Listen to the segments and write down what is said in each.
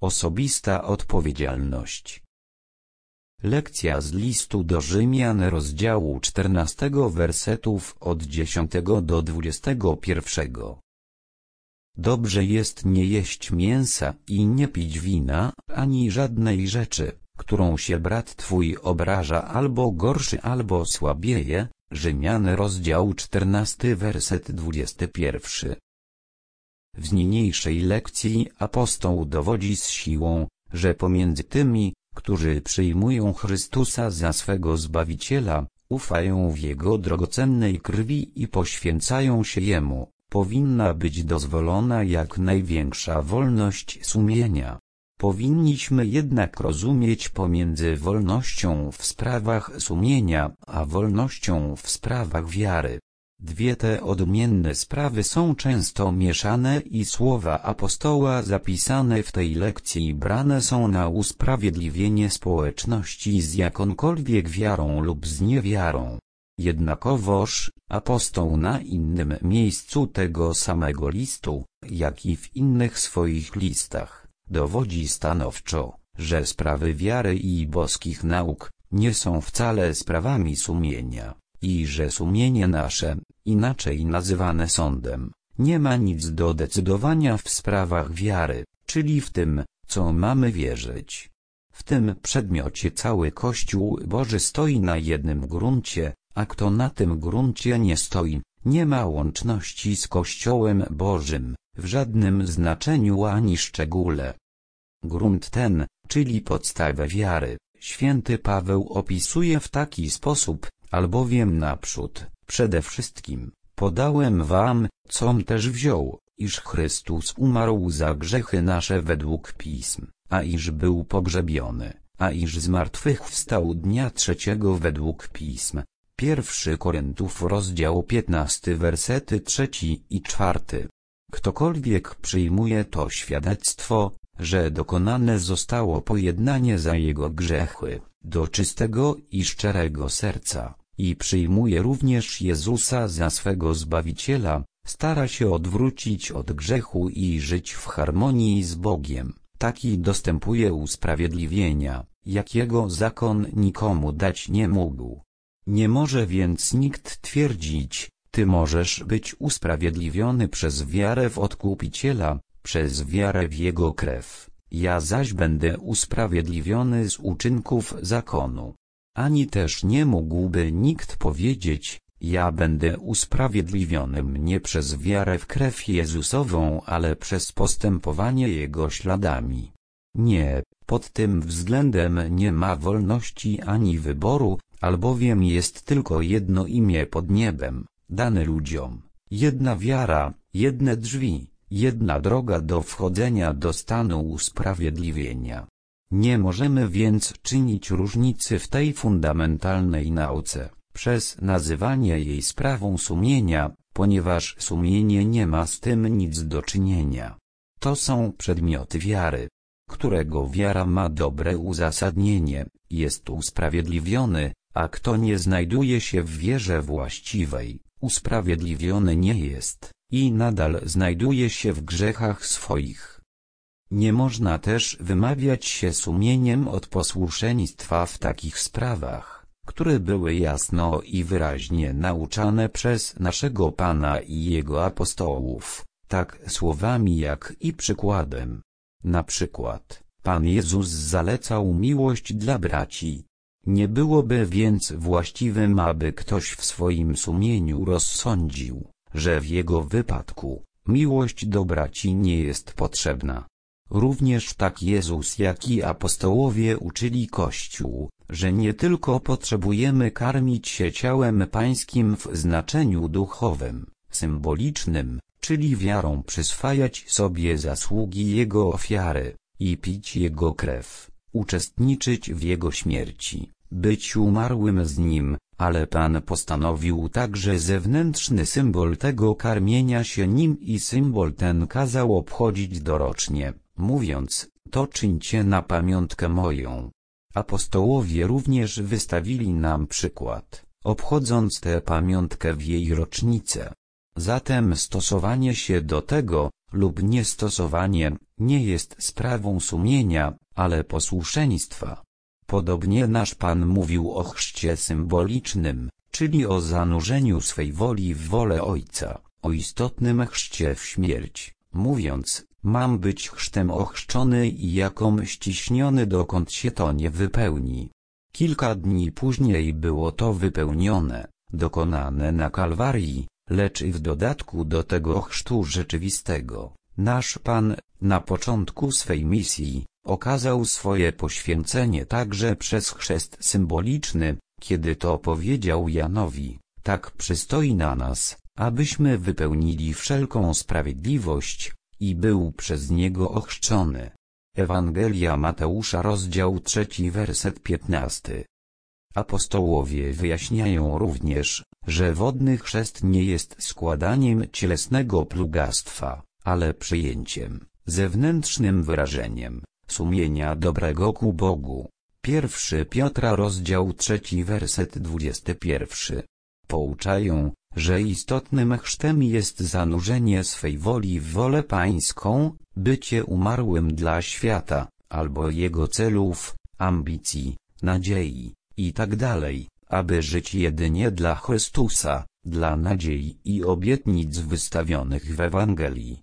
Osobista odpowiedzialność. Lekcja z listu do Rzymian rozdziału 14 wersetów od 10 do 21. Dobrze jest nie jeść mięsa i nie pić wina, ani żadnej rzeczy, którą się brat twój obraża albo gorszy albo słabieje. Rzymian rozdział 14 werset 21. W niniejszej lekcji apostoł dowodzi z siłą, że pomiędzy tymi, którzy przyjmują Chrystusa za swego Zbawiciela, ufają w Jego drogocennej krwi i poświęcają się Jemu, powinna być dozwolona jak największa wolność sumienia. Powinniśmy jednak rozumieć pomiędzy wolnością w sprawach sumienia, a wolnością w sprawach wiary. Dwie te odmienne sprawy są często mieszane i słowa apostoła zapisane w tej lekcji brane są na usprawiedliwienie społeczności z jakąkolwiek wiarą lub z niewiarą. Jednakowoż, apostoł na innym miejscu tego samego listu, jak i w innych swoich listach, dowodzi stanowczo, że sprawy wiary i boskich nauk nie są wcale sprawami sumienia, i że sumienie nasze, inaczej nazywane sądem, nie ma nic do decydowania w sprawach wiary, czyli w tym, co mamy wierzyć. W tym przedmiocie cały Kościół Boży stoi na jednym gruncie, a kto na tym gruncie nie stoi, nie ma łączności z Kościołem Bożym, w żadnym znaczeniu ani szczególe. Grunt ten, czyli podstawę wiary, święty Paweł opisuje w taki sposób, albowiem naprzód, przede wszystkim, podałem wam, com też wziął, iż Chrystus umarł za grzechy nasze według Pism, a iż był pogrzebiony, a iż zmartwychwstał dnia trzeciego według Pism. 1 Koryntiów rozdział 15 wersety 3 i 4. Ktokolwiek przyjmuje to świadectwo, że dokonane zostało pojednanie za jego grzechy, do czystego i szczerego serca, i przyjmuje również Jezusa za swego Zbawiciela, stara się odwrócić od grzechu i żyć w harmonii z Bogiem, taki dostępuje usprawiedliwienia, jakiego zakon nikomu dać nie mógł. Nie może więc nikt twierdzić, ty możesz być usprawiedliwiony przez wiarę w Odkupiciela, przez wiarę w Jego krew, ja zaś będę usprawiedliwiony z uczynków zakonu. Ani też nie mógłby nikt powiedzieć, ja będę usprawiedliwiony nie przez wiarę w krew Jezusową, ale przez postępowanie Jego śladami. Nie, pod tym względem nie ma wolności ani wyboru, albowiem jest tylko jedno imię pod niebem, dane ludziom, jedna wiara, jedne drzwi, jedna droga do wchodzenia do stanu usprawiedliwienia. Nie możemy więc czynić różnicy w tej fundamentalnej nauce, przez nazywanie jej sprawą sumienia, ponieważ sumienie nie ma z tym nic do czynienia. To są przedmioty wiary, którego wiara ma dobre uzasadnienie, jest usprawiedliwiony, a kto nie znajduje się w wierze właściwej, usprawiedliwiony nie jest, i nadal znajduje się w grzechach swoich. Nie można też wymawiać się sumieniem od posłuszeństwa w takich sprawach, które były jasno i wyraźnie nauczane przez naszego Pana i Jego apostołów, tak słowami jak i przykładem. Na przykład, Pan Jezus zalecał miłość dla braci. Nie byłoby więc właściwym, aby ktoś w swoim sumieniu rozsądził, że w jego wypadku miłość do braci nie jest potrzebna. Również tak Jezus jak i apostołowie uczyli Kościół, że nie tylko potrzebujemy karmić się ciałem Pańskim w znaczeniu duchowym, symbolicznym, czyli wiarą przyswajać sobie zasługi Jego ofiary, i pić Jego krew, uczestniczyć w Jego śmierci, być umarłym z Nim, ale Pan postanowił także zewnętrzny symbol tego karmienia się Nim i symbol ten kazał obchodzić dorocznie, mówiąc, to czyńcie na pamiątkę moją. Apostołowie również wystawili nam przykład, obchodząc tę pamiątkę w jej rocznicę. Zatem stosowanie się do tego, lub niestosowanie nie jest sprawą sumienia, ale posłuszeństwa. Podobnie nasz Pan mówił o chrzcie symbolicznym, czyli o zanurzeniu swej woli w wolę Ojca, o istotnym chrzcie w śmierć, mówiąc: mam być chrztem ochrzczony i jakom ściśniony, dokąd się to nie wypełni. Kilka dni później było to wypełnione, dokonane na Kalwarii, lecz w dodatku do tego chrztu rzeczywistego, nasz Pan, na początku swej misji, okazał swoje poświęcenie także przez chrzest symboliczny, kiedy to powiedział Janowi: tak przystoi na nas, abyśmy wypełnili wszelką sprawiedliwość, i był przez niego ochrzczony. Ewangelia Mateusza, rozdział 3, werset 15. Apostołowie wyjaśniają również, że wodny chrzest nie jest składaniem cielesnego plugastwa, ale przyjęciem, zewnętrznym wyrażeniem sumienia dobrego ku Bogu. 1 Piotra, rozdział 3, werset 21. Pouczają, że istotnym chrztem jest zanurzenie swej woli w wolę Pańską, bycie umarłym dla świata, albo jego celów, ambicji, nadziei, itd., aby żyć jedynie dla Chrystusa, dla nadziei i obietnic wystawionych w Ewangelii.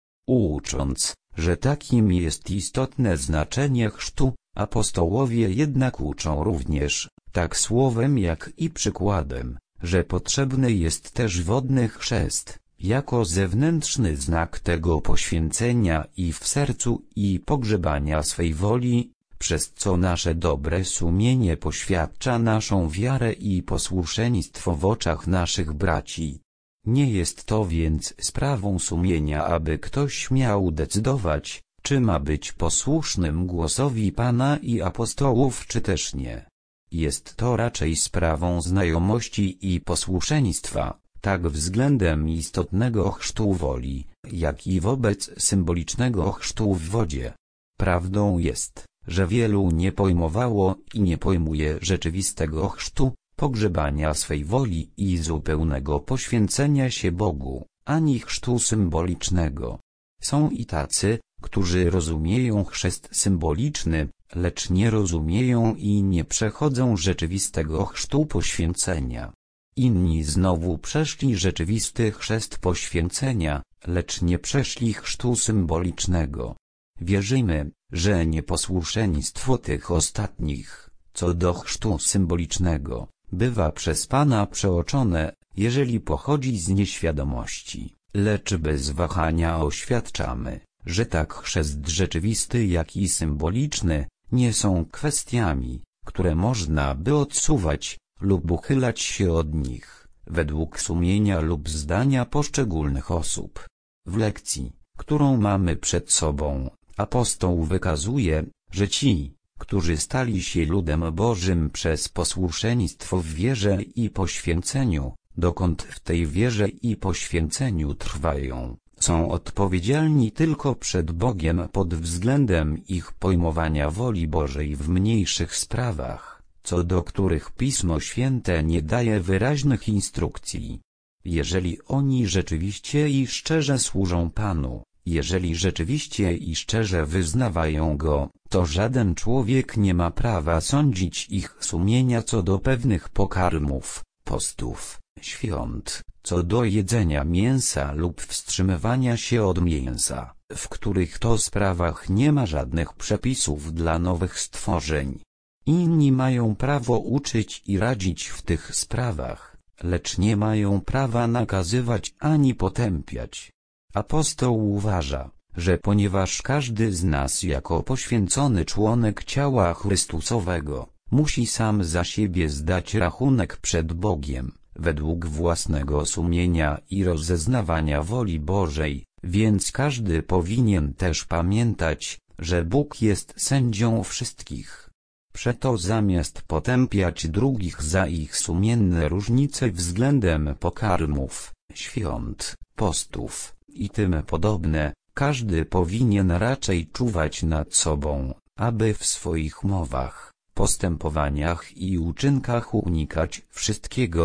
Ucząc, że takim jest istotne znaczenie chrztu, apostołowie jednak uczą również, tak słowem jak i przykładem, że potrzebny jest też wodny chrzest, jako zewnętrzny znak tego poświęcenia i w sercu i pogrzebania swej woli, przez co nasze dobre sumienie poświadcza naszą wiarę i posłuszeństwo w oczach naszych braci. Nie jest to więc sprawą sumienia, aby ktoś miał decydować, czy ma być posłusznym głosowi Pana i apostołów, czy też nie. Jest to raczej sprawą znajomości i posłuszeństwa, tak względem istotnego chrztu woli, jak i wobec symbolicznego chrztu w wodzie. Prawdą jest, że wielu nie pojmowało i nie pojmuje rzeczywistego chrztu, pogrzebania swej woli i zupełnego poświęcenia się Bogu, ani chrztu symbolicznego. Są i tacy, którzy rozumieją chrzest symboliczny, lecz nie rozumieją i nie przechodzą rzeczywistego chrztu poświęcenia. Inni znowu przeszli rzeczywisty chrzest poświęcenia, lecz nie przeszli chrztu symbolicznego. Wierzymy, że nieposłuszeństwo tych ostatnich, co do chrztu symbolicznego, bywa przez Pana przeoczone, jeżeli pochodzi z nieświadomości, lecz bez wahania oświadczamy, że tak chrzest rzeczywisty jak i symboliczny nie są kwestiami, które można by odsuwać lub uchylać się od nich, według sumienia lub zdania poszczególnych osób. W lekcji, którą mamy przed sobą, apostoł wykazuje, że ci, którzy stali się ludem Bożym przez posłuszeństwo w wierze i poświęceniu, dokąd w tej wierze i poświęceniu trwają, są odpowiedzialni tylko przed Bogiem pod względem ich pojmowania woli Bożej w mniejszych sprawach, co do których Pismo Święte nie daje wyraźnych instrukcji. Jeżeli oni rzeczywiście i szczerze służą Panu, jeżeli rzeczywiście i szczerze wyznawają Go, to żaden człowiek nie ma prawa sądzić ich sumienia co do pewnych pokarmów, postów, świąt, co do jedzenia mięsa lub wstrzymywania się od mięsa, w których to sprawach nie ma żadnych przepisów dla nowych stworzeń. Inni mają prawo uczyć i radzić w tych sprawach, lecz nie mają prawa nakazywać ani potępiać. Apostoł uważa, że ponieważ każdy z nas jako poświęcony członek ciała Chrystusowego, musi sam za siebie zdać rachunek przed Bogiem, według własnego sumienia i rozeznawania woli Bożej, więc każdy powinien też pamiętać, że Bóg jest sędzią wszystkich. Przeto zamiast potępiać drugich za ich sumienne różnice względem pokarmów, świąt, postów i tym podobne, każdy powinien raczej czuwać nad sobą, aby w swoich mowach, postępowaniach i uczynkach unikać wszystkiego,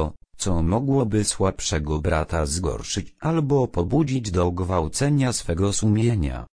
co mogłoby słabszego brata zgorszyć albo pobudzić do gwałcenia swego sumienia.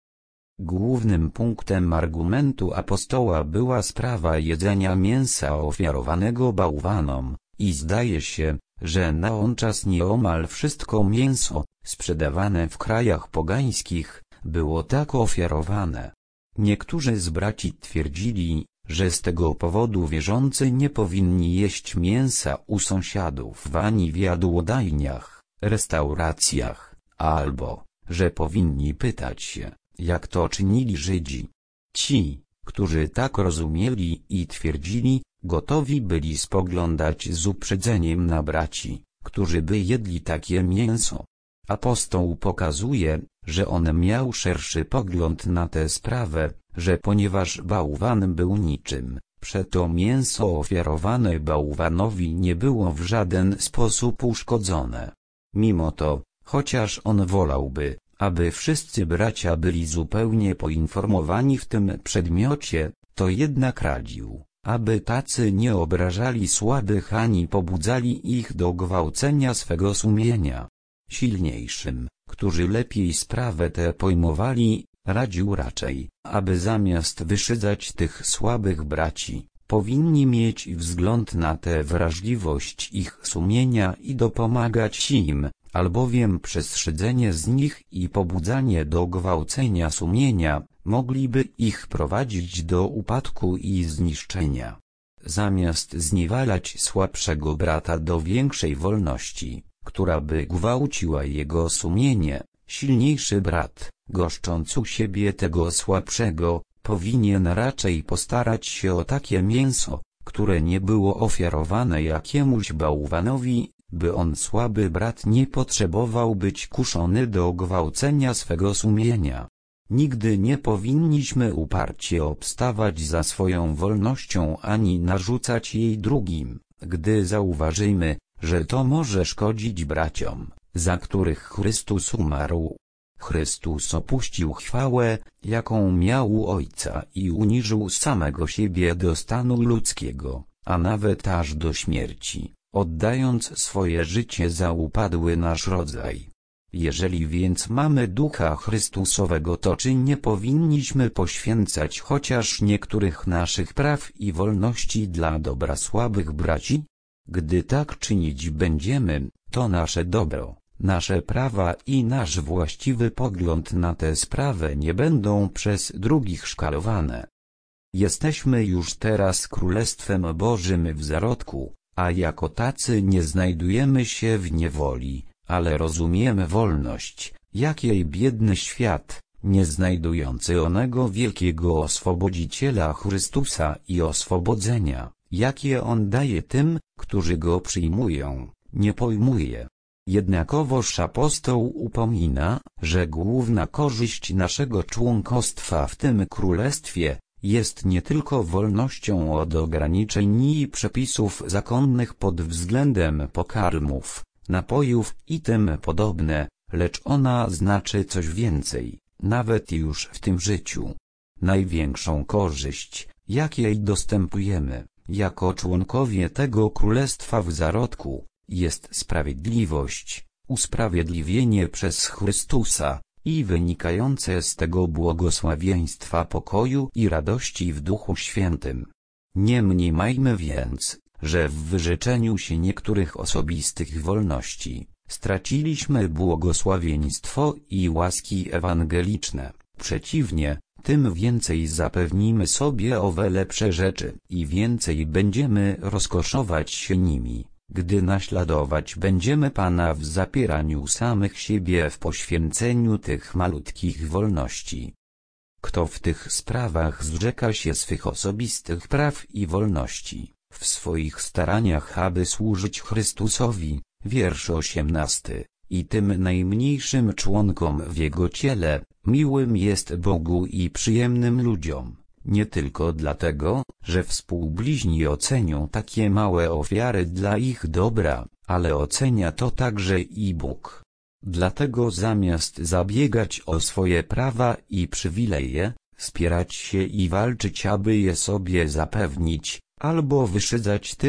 Głównym punktem argumentu apostoła była sprawa jedzenia mięsa ofiarowanego bałwanom, i zdaje się, że na on czas nieomal wszystko mięso, sprzedawane w krajach pogańskich, było tak ofiarowane. Niektórzy z braci twierdzili, że z tego powodu wierzący nie powinni jeść mięsa u sąsiadów ani w jadłodajniach, restauracjach, albo, że powinni pytać się, jak to czynili Żydzi. Ci, którzy tak rozumieli i twierdzili, gotowi byli spoglądać z uprzedzeniem na braci, którzy by jedli takie mięso. Apostoł pokazuje, że on miał szerszy pogląd na tę sprawę, że ponieważ bałwan był niczym, przeto mięso ofiarowane bałwanowi nie było w żaden sposób uszkodzone. Mimo to, chociaż on wolałby, aby wszyscy bracia byli zupełnie poinformowani w tym przedmiocie, to jednak radził, aby tacy nie obrażali słabych ani pobudzali ich do gwałcenia swego sumienia. Silniejszym, którzy lepiej sprawę tę pojmowali, radził raczej, aby zamiast wyszydzać tych słabych braci, powinni mieć wzgląd na tę wrażliwość ich sumienia i dopomagać im, albowiem przez szydzenie z nich i pobudzanie do gwałcenia sumienia, mogliby ich prowadzić do upadku i zniszczenia. Zamiast zniewalać słabszego brata do większej wolności, która by gwałciła jego sumienie, silniejszy brat, goszcząc u siebie tego słabszego, powinien raczej postarać się o takie mięso, które nie było ofiarowane jakiemuś bałwanowi, by on słaby brat nie potrzebował być kuszony do gwałcenia swego sumienia. Nigdy nie powinniśmy uparcie obstawać za swoją wolnością ani narzucać jej drugim, gdy zauważymy, że to może szkodzić braciom, za których Chrystus umarł. Chrystus opuścił chwałę, jaką miał u Ojca i uniżył samego siebie do stanu ludzkiego, a nawet aż do śmierci, oddając swoje życie za upadły nasz rodzaj. Jeżeli więc mamy Ducha Chrystusowego, to czy nie powinniśmy poświęcać chociaż niektórych naszych praw i wolności dla dobra słabych braci? Gdy tak czynić będziemy, to nasze dobro, nasze prawa i nasz właściwy pogląd na tę sprawę nie będą przez drugich szkalowane. Jesteśmy już teraz Królestwem Bożym w zarodku, a jako tacy nie znajdujemy się w niewoli, ale rozumiemy wolność, jakiej biedny świat, nie znajdujący onego wielkiego oswobodziciela Chrystusa i oswobodzenia, jakie On daje tym, którzy Go przyjmują, nie pojmuje. Jednakowoż apostoł upomina, że główna korzyść naszego członkostwa w tym królestwie jest nie tylko wolnością od ograniczeń i przepisów zakonnych pod względem pokarmów, napojów i tym podobne, lecz ona znaczy coś więcej, nawet już w tym życiu. Największą korzyść, jakiej dostępujemy, jako członkowie tego królestwa w zarodku, jest sprawiedliwość, usprawiedliwienie przez Chrystusa i wynikające z tego błogosławieństwa pokoju i radości w Duchu Świętym. Nie mniemajmy więc, że w wyrzeczeniu się niektórych osobistych wolności, straciliśmy błogosławieństwo i łaski ewangeliczne. Przeciwnie, tym więcej zapewnimy sobie owe lepsze rzeczy i więcej będziemy rozkoszować się nimi, gdy naśladować będziemy Pana w zapieraniu samych siebie w poświęceniu tych malutkich wolności. Kto w tych sprawach zrzeka się swych osobistych praw i wolności, w swoich staraniach, aby służyć Chrystusowi, wiersz 18, i tym najmniejszym członkom w Jego ciele, miłym jest Bogu i przyjemnym ludziom, nie tylko dlatego, że współbliźni ocenią takie małe ofiary dla ich dobra, ale ocenia to także i Bóg. Dlatego zamiast zabiegać o swoje prawa i przywileje, spierać się i walczyć, aby je sobie zapewnić, albo wyszydzać tych,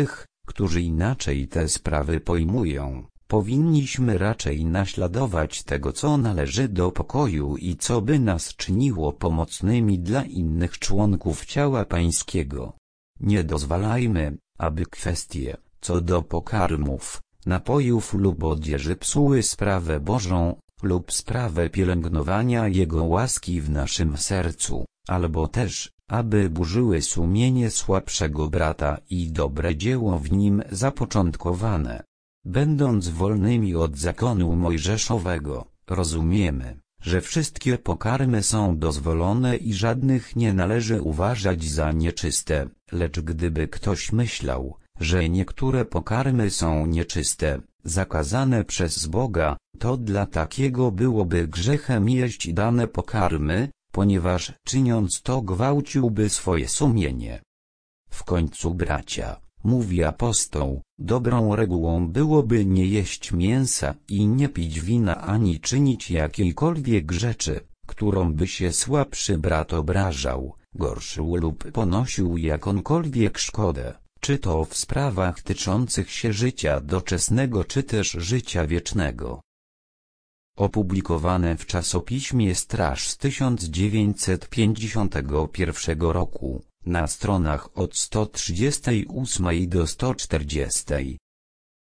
którzy inaczej te sprawy pojmują. Powinniśmy raczej naśladować tego, co należy do pokoju i co by nas czyniło pomocnymi dla innych członków ciała pańskiego. Nie dozwalajmy, aby kwestie, co do pokarmów, napojów lub odzieży psuły sprawę Bożą, lub sprawę pielęgnowania Jego łaski w naszym sercu, albo też, aby burzyły sumienie słabszego brata i dobre dzieło w nim zapoczątkowane. Będąc wolnymi od zakonu mojżeszowego, rozumiemy, że wszystkie pokarmy są dozwolone i żadnych nie należy uważać za nieczyste, lecz gdyby ktoś myślał, że niektóre pokarmy są nieczyste, zakazane przez Boga, to dla takiego byłoby grzechem jeść dane pokarmy, ponieważ czyniąc to gwałciłby swoje sumienie. W końcu, bracia, mówi apostoł, dobrą regułą byłoby nie jeść mięsa i nie pić wina ani czynić jakiejkolwiek rzeczy, którą by się słabszy brat obrażał, gorszył lub ponosił jakąkolwiek szkodę, czy to w sprawach tyczących się życia doczesnego czy też życia wiecznego. Opublikowane w czasopiśmie Straż z 1951 roku, na stronach od 138 do 140.